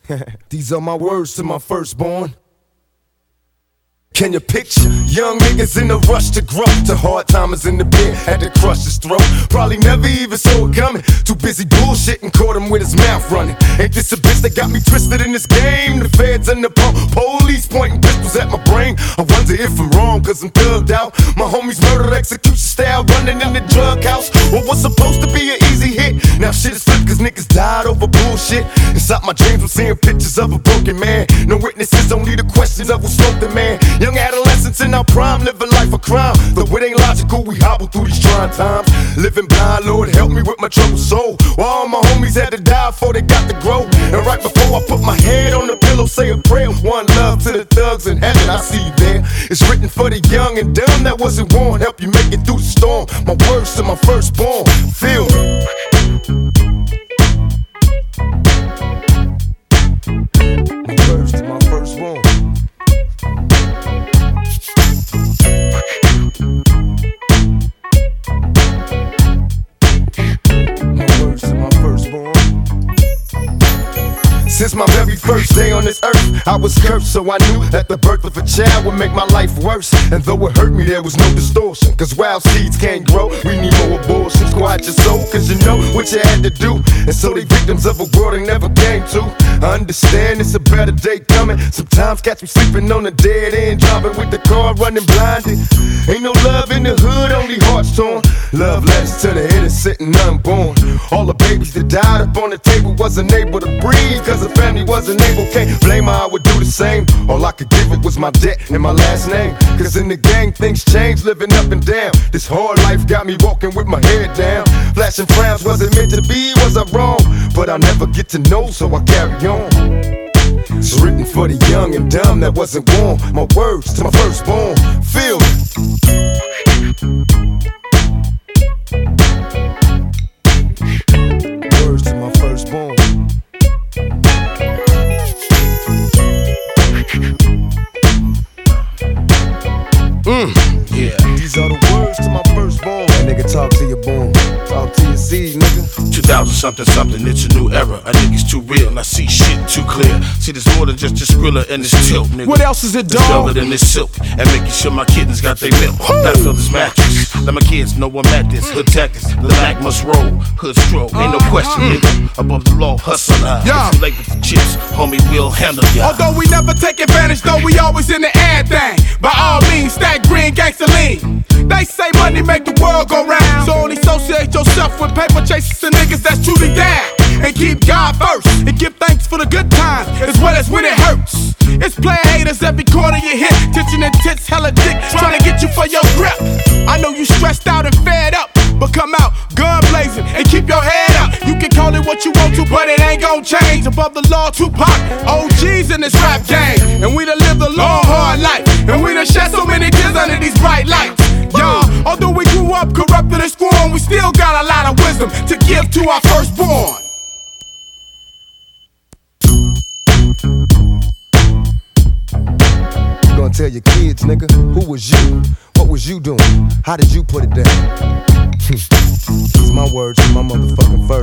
These are my words to my firstborn. Can you picture young niggas in a rush to grow? To hard timers in the pen, had to crush his throat. Probably never even saw it coming. Too busy bullshitting, caught him with his mouth running. Ain't this a bitch that got me twisted in this game? The feds and the police pointing pistols at my brain. I wonder if I'm wrong, cause I'm thugged out. My homies murder execution style, running in the drug house. What was supposed to be an easy hit, now shit is flipped cause niggas died over bullshit. Inside my dreams I'm seeing pictures of a broken man. No witnesses, only the questions of who smoked the man. Young adolescents in our prime, living life a crime. Though it ain't logical, we hobble through these trying times. Living blind, Lord help me with my troubled soul. While all my homies had to die before they got to grow. And right before I put my head on the pillow, say a prayer. One love to the thugs in heaven, I see you there. It's written for the young and dumb that wasn't born. Help you make it through the storm. My words to my firstborn, feel me. My words to my firstborn. Since my very first day on this earth, I was cursed, so I knew that the birth of a child would make my life worse. And though it hurt me, there was no distortion, cause wild seeds can't grow. We need more abortions. Quiet your soul, cause you know what you had to do. And so they victims of a world they never came to. I understand it's a better day coming. Sometimes catch me sleeping on a dead end, driving with the car running blinded. Ain't no love in the hood, only hearts torn. Love letters to the innocent and unborn. All the babies that died up on the table wasn't able to breathe, cause the family wasn't able. Can't blame her, I would do the same. All I could give it was my debt and my last name. Cause in the gang things change, living up and down. This hard life got me walking with my head down. Flashing frowns, was it meant to be, was I wrong? But I'll never get to know, so I carry on. It's written for the young and dumb that wasn't born. My words to my firstborn, feel me. Words to my firstborn. Yeah. These are the words to my firstborn. That nigga talk to your boom. Talk to your seed, nigga. 2000 something, it's a new era. I think it's too real, and I see shit too clear. See, there's more than just this Skrilla and this tilt, nigga. What else is it, It's dog? velvet and this silk, and making sure my kittens got their milk. Gotta fill this mattress, let my kids know I'm at this. Hood tactics, the lack must roll. Hood stroke, ain't no question, nigga. Above the law, hustle. Yeah. If you late with the chips, homie, we'll handle ya. Although we never take advantage, though we always in the air thing. By all means, stack green gangsta lean. They say money make the world go round, so only associate yourself with paper chasers and niggas that's truly down. And keep God first, and give thanks for the good times, as well as when it hurts. It's player haters every corner you hit, tension and tits, hella dick, trying to get you for your grip. I know you stressed out and fed up, but come out gun blazing and keep your head up. You can call it what you want to, but it ain't gon' change. Above the law, Tupac, OGs in this rap game, and we done lived a long hard life, and we done shed so many tears under these bright lights. Y'all, although we grew up corrupted and scorned, we still got a lot of wisdom to give to our firstborn. You gonna tell your kids, nigga, who was you? What was you doing? How did you put it down? It's my words to my motherfucking first.